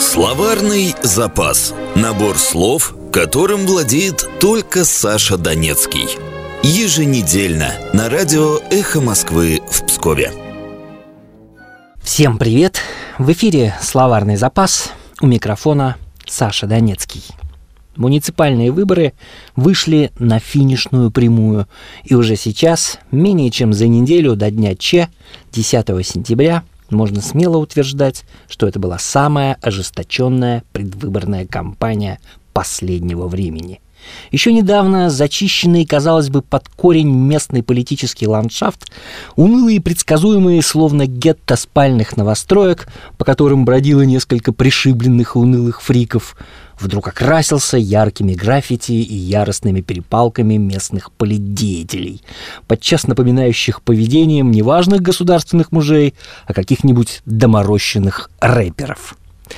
Словарный запас. Набор слов, которым владеет только Саша Донецкий. Еженедельно на радио «Эхо Москвы» в Пскове. Всем привет! В эфире «Словарный запас». У микрофона Саша Донецкий. Муниципальные выборы вышли на финишную прямую. И уже сейчас, менее чем за неделю до дня Че, 10 сентября, можно смело утверждать, что это была самая ожесточенная предвыборная кампания последнего времени. Еще недавно зачищенный, казалось бы, под корень местный политический ландшафт, унылые и предсказуемые, словно гетто спальных новостроек, по которым бродило несколько пришибленных и унылых фриков, вдруг окрасился яркими граффити и яростными перепалками местных политдеятелей, подчас напоминающих поведением не важных государственных мужей, а каких-нибудь доморощенных рэперов.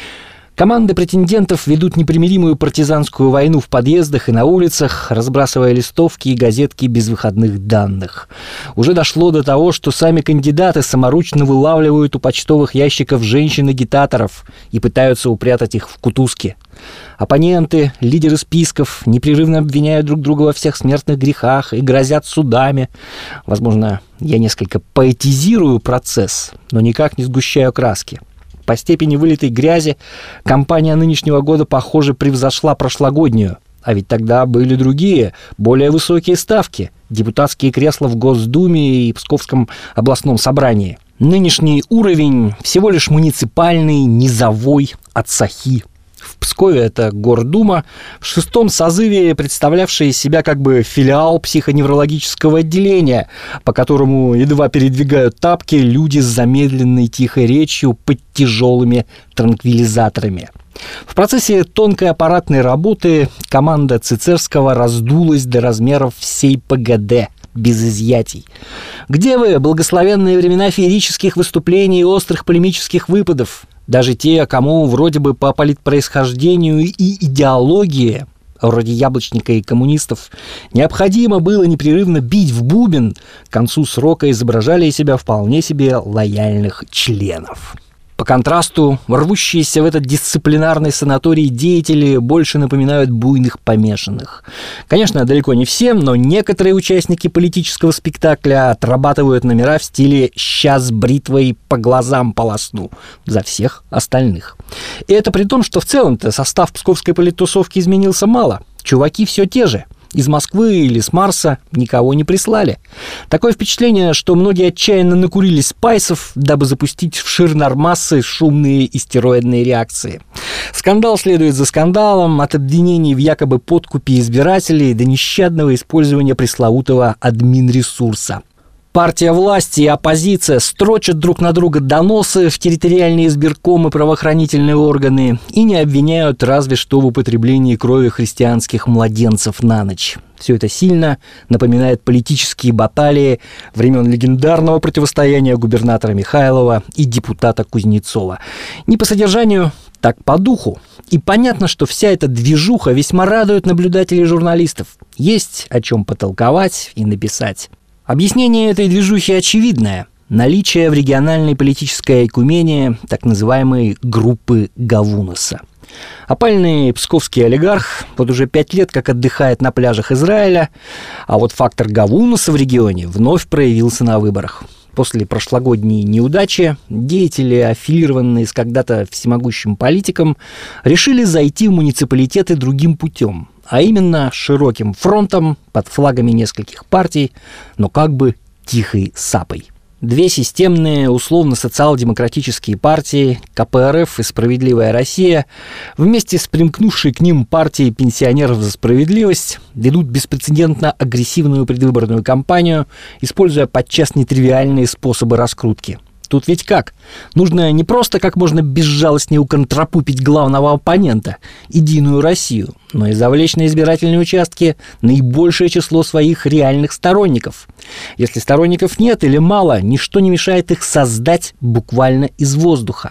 Команды претендентов ведут непримиримую партизанскую войну в подъездах и на улицах, разбрасывая листовки и газетки без выходных данных. Уже дошло до того, что сами кандидаты саморучно вылавливают у почтовых ящиков женщин-агитаторов и пытаются упрятать их в кутузки. Оппоненты, лидеры списков непрерывно обвиняют друг друга во всех смертных грехах и грозят судами. Возможно, я несколько поэтизирую процесс, но никак не сгущаю краски. По степени вылитой грязи кампания нынешнего года, похоже, превзошла прошлогоднюю. А ведь тогда были другие, более высокие ставки. Депутатские кресла в Госдуме и Псковском областном собрании. Нынешний уровень всего лишь муниципальный, низовой отсахи. В Пскове это Гордума, в 6-м созыве представлявшая из себя как бы филиал психоневрологического отделения, по которому едва передвигают тапки люди с замедленной тихой речью под тяжелыми транквилизаторами. В процессе тонкой аппаратной работы команда Цицерского раздулась до размеров всей ПГД, без изъятий. Где вы, благословенные времена феерических выступлений и острых полемических выпадов? Даже те, кому вроде бы по политпроисхождению и идеологии, вроде яблочника и коммунистов, необходимо было непрерывно бить в бубен, к концу срока изображали из себя вполне себе лояльных членов. По контрасту, рвущиеся в этот дисциплинарный санаторий деятели больше напоминают буйных помешанных. Конечно, далеко не все, но некоторые участники политического спектакля отрабатывают номера в стиле «щас бритвой по глазам полосну» за всех остальных. И это при том, что в целом-то состав псковской политтусовки изменился мало. Чуваки все те же. Из Москвы или с Марса никого не прислали. Такое впечатление, что многие отчаянно накурились спайсов, дабы запустить в ширнормассы шумные истероидные реакции. Скандал следует за скандалом, от обвинений в якобы подкупе избирателей до нещадного использования пресловутого админресурса. Партия власти и оппозиция строчат друг на друга доносы в территориальные избиркомы и правоохранительные органы и не обвиняют разве что в употреблении крови христианских младенцев на ночь. Все это сильно напоминает политические баталии времен легендарного противостояния губернатора Михайлова и депутата Кузнецова. Не по содержанию, так по духу. И понятно, что вся эта движуха весьма радует наблюдателей и журналистов. Есть о чем потолковать и написать. Объяснение этой движухи очевидное. Наличие в региональной политической ойкумении так называемой группы Гавунаса. Опальный псковский олигарх вот уже 5 лет как отдыхает на пляжах Израиля, а вот фактор Гавунаса в регионе вновь проявился на выборах. После прошлогодней неудачи деятели, аффилированные с когда-то всемогущим политиком, решили зайти в муниципалитеты другим путем, а именно широким фронтом под флагами нескольких партий, но как бы тихой сапой. Две системные, условно-социал-демократические партии, КПРФ и «Справедливая Россия», вместе с примкнувшей к ним партией пенсионеров за справедливость, ведут беспрецедентно агрессивную предвыборную кампанию, используя подчас нетривиальные способы раскрутки. Тут ведь как? Нужно не просто как можно безжалостнее уконтрапупить главного оппонента, Единую Россию, но и завлечь на избирательные участки наибольшее число своих реальных сторонников. Если сторонников нет или мало, ничто не мешает их создать буквально из воздуха.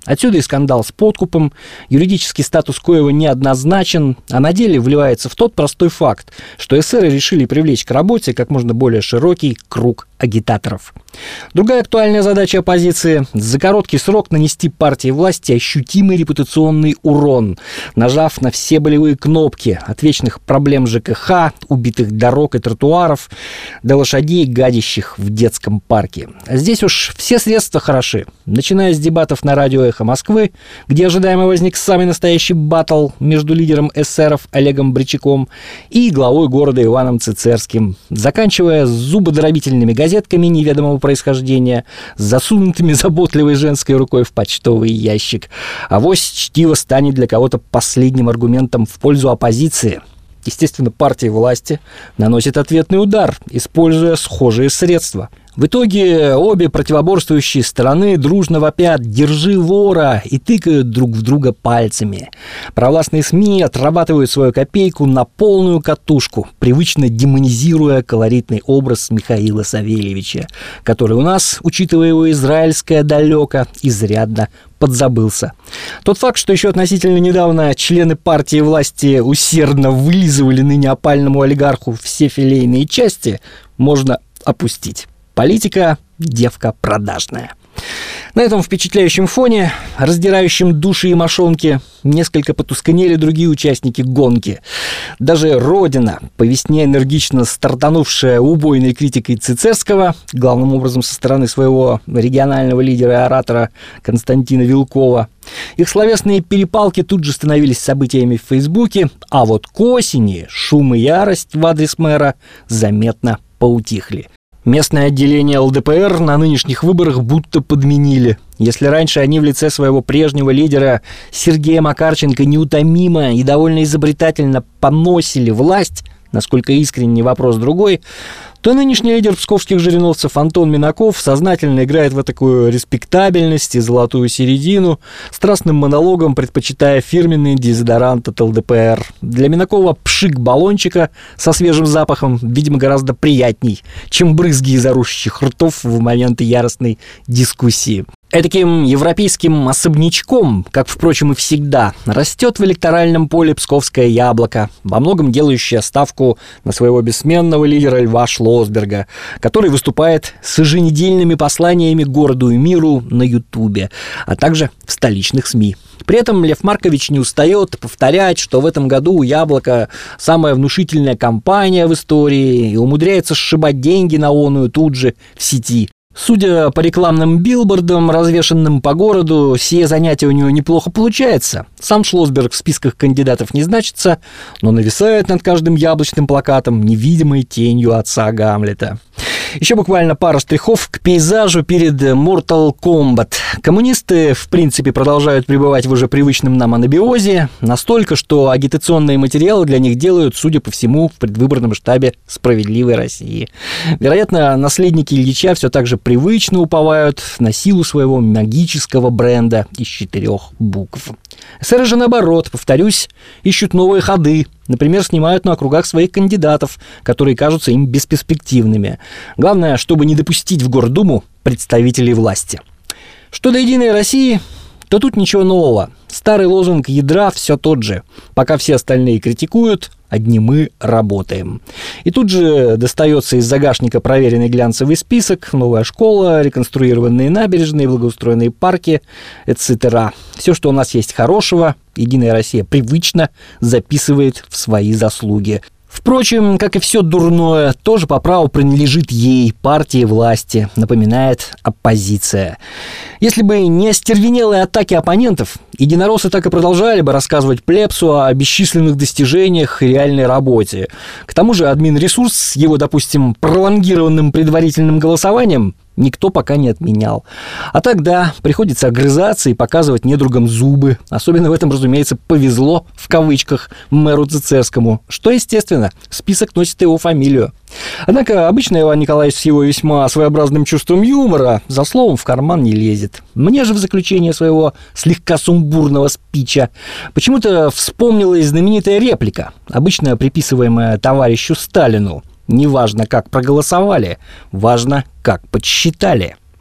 Отсюда и скандал с подкупом, юридический статус Коева неоднозначен, а на деле вливается в тот простой факт, что эсеры решили привлечь к работе как можно более широкий круг агитаторов. Другая актуальная задача оппозиции – за короткий срок нанести партии власти ощутимый репутационный урон, нажав на все болевые кнопки от вечных проблем ЖКХ, убитых дорог и тротуаров, до лошадей, гадящих в детском парке. Здесь уж все средства хороши, начиная с дебатов на радио «Эхо Москвы», где ожидаемо возник самый настоящий баттл между лидером эсеров Олегом Бричаком и главой города Иваном Цицерским, заканчивая зубодробительными газетками неведомого происхождения, засунутыми заботливой женской рукой в почтовый ящик. Авось чтиво станет для кого-то последним аргументом в пользу оппозиции. Естественно, партии власти наносит ответный удар, используя схожие средства. В итоге обе противоборствующие стороны дружно вопят «держи вора» и тыкают друг в друга пальцами. Провластные СМИ отрабатывают свою копейку на полную катушку, привычно демонизируя колоритный образ Михаила Савельевича, который у нас, учитывая его израильское далеко, изрядно подзабылся. Тот факт, что еще относительно недавно члены партии власти усердно вылизывали ныне опальному олигарху все филейные части, можно опустить. Политика – девка продажная. На этом впечатляющем фоне, раздирающем души и мошонки, несколько потускнели другие участники гонки. Даже «Родина», по весне энергично стартанувшая убойной критикой Цицерского, главным образом со стороны своего регионального лидера и оратора Константина Вилкова, их словесные перепалки тут же становились событиями в Фейсбуке, а вот к осени шум и ярость в адрес мэра заметно поутихли. Местное отделение ЛДПР на нынешних выборах будто подменили. Если раньше они в лице своего прежнего лидера Сергея Макарченко неутомимо и довольно изобретательно поносили власть, насколько искренний вопрос другой, то нынешний лидер псковских жириновцев Антон Минаков сознательно играет в такую респектабельность и золотую середину, страстным монологом предпочитая фирменный дезодорант от ЛДПР. Для Минакова пшик баллончика со свежим запахом, видимо, гораздо приятней, чем брызги из орущих ртов в моменты яростной дискуссии. Этаким европейским особнячком, как, впрочем, и всегда, растет в электоральном поле псковское яблоко, во многом делающее ставку на своего бессменного лидера Льва Шлосберга, который выступает с еженедельными посланиями городу и миру на Ютубе, а также в столичных СМИ. При этом Лев Маркович не устает повторять, что в этом году у «Яблока» самая внушительная кампания в истории и умудряется сшибать деньги на оную тут же в сети. Судя по рекламным билбордам, развешанным по городу, сие занятие у него неплохо получается. Сам Шлосберг в списках кандидатов не значится, но нависает над каждым яблочным плакатом невидимой тенью отца Гамлета. Еще буквально пара штрихов к пейзажу перед Mortal Kombat. Коммунисты, в принципе, продолжают пребывать в уже привычном нам анабиозе, настолько, что агитационные материалы для них делают, судя по всему, в предвыборном штабе «Справедливой России». Вероятно, наследники Ильича все так же привычно уповают на силу своего магического бренда из 4 букв. Эсеры же, наоборот, повторюсь, ищут новые ходы. Например, снимают на округах своих кандидатов, которые кажутся им бесперспективными. Главное, чтобы не допустить в Гордуму представителей власти. Что до «Единой России», то тут ничего нового. Старый лозунг ядра все тот же. Пока все остальные критикуют, одни мы работаем. И тут же достается из загашника проверенный глянцевый список: новая школа, реконструированные набережные, благоустроенные парки, etc. Все, что у нас есть хорошего, «Единая Россия» привычно записывает в свои заслуги. Впрочем, как и все дурное, тоже по праву принадлежит ей, партии власти, напоминает оппозиция. Если бы не остервенелые атаки оппонентов, единороссы так и продолжали бы рассказывать плебсу о бесчисленных достижениях и реальной работе. К тому же админресурс с его, допустим, пролонгированным предварительным голосованием никто пока не отменял. А тогда приходится огрызаться и показывать недругам зубы. Особенно в этом, разумеется, повезло, в кавычках, мэру Цицерскому, что, естественно, список носит его фамилию. Однако обычно Иван Николаевич с его весьма своеобразным чувством юмора за словом в карман не лезет. Мне же в заключение своего слегка сумбурного спича почему-то вспомнилась знаменитая реплика, обычно приписываемая товарищу Сталину: «Не важно, как проголосовали, важно, как подсчитали».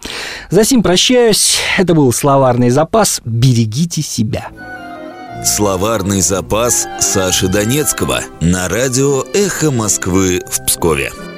Засим прощаюсь. Это был словарный запас. Берегите себя. Словарный запас Саши Донецкого на радио «Эхо Москвы» в Пскове.